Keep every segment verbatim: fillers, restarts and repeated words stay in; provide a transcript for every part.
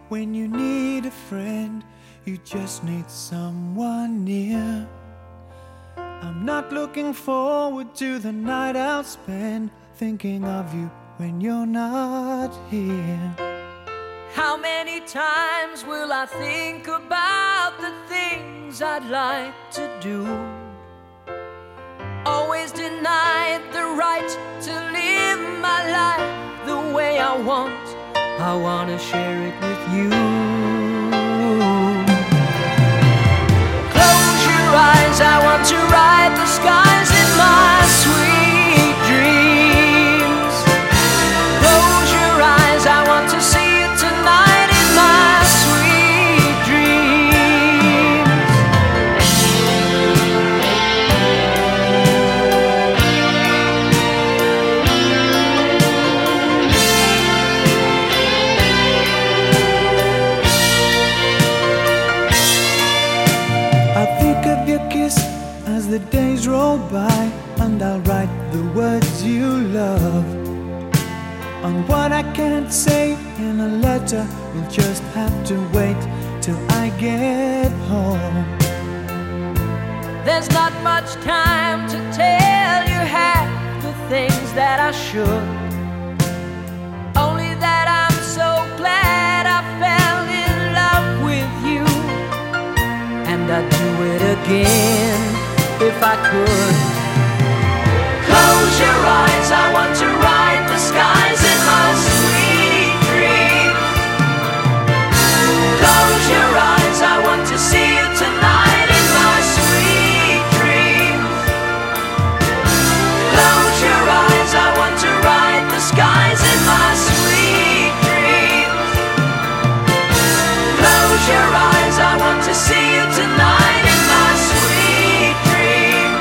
when you need a friend, you just need someone near. I'm not looking forward to the night I'll spend thinking of you when you're not here. How many times will I think about the things I'd like to do? Always denied the right to live my life the way I want. I wanna share it with you. Close your eyes, I want to ride the skies in my sweet dreams. Close your eyes, I want to see you tonight in my sweet dreams. I think of your kiss as the days roll by, and I'll write the words you love. On what I can't say in a letter, we'll just have to wait till I get home. There's not much time to tell you half the things that I should. Only that I'm so glad I fell in love with you, and I'd do it again if I could. Close your eyes, I want to ride the skies in my sweet dream. Close your eyes, I want to see you tonight in my sweet dream. Close your eyes, I want to ride the skies in my sweet dream. Close your eyes, I want to see you tonight in my sweet dream.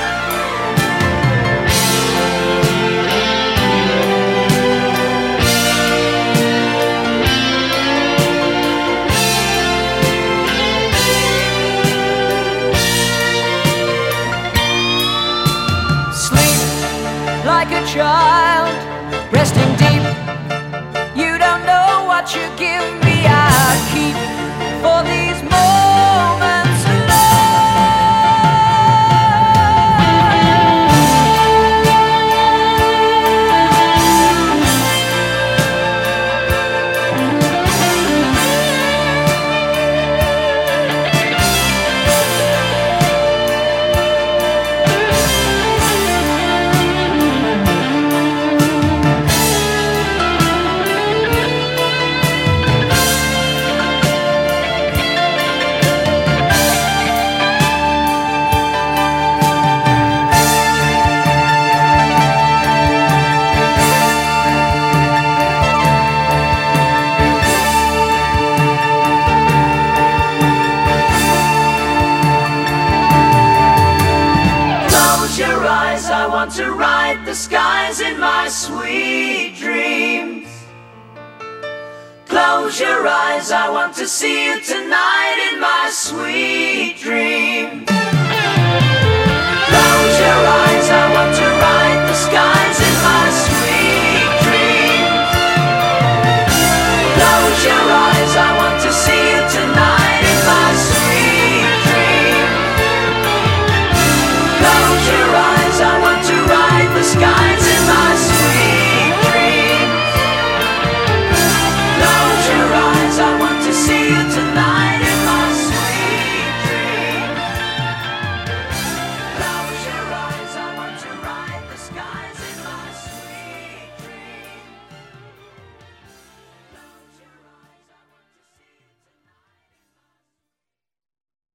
Like a child, resting deep. You don't know what you give me. I keep for these moments I want to ride the skies in my sweet dreams. Close your eyes, I want to see you tonight in my sweet dreams. Close your eyes, I want to ride the skies in my sweet dreams. Close your eyes.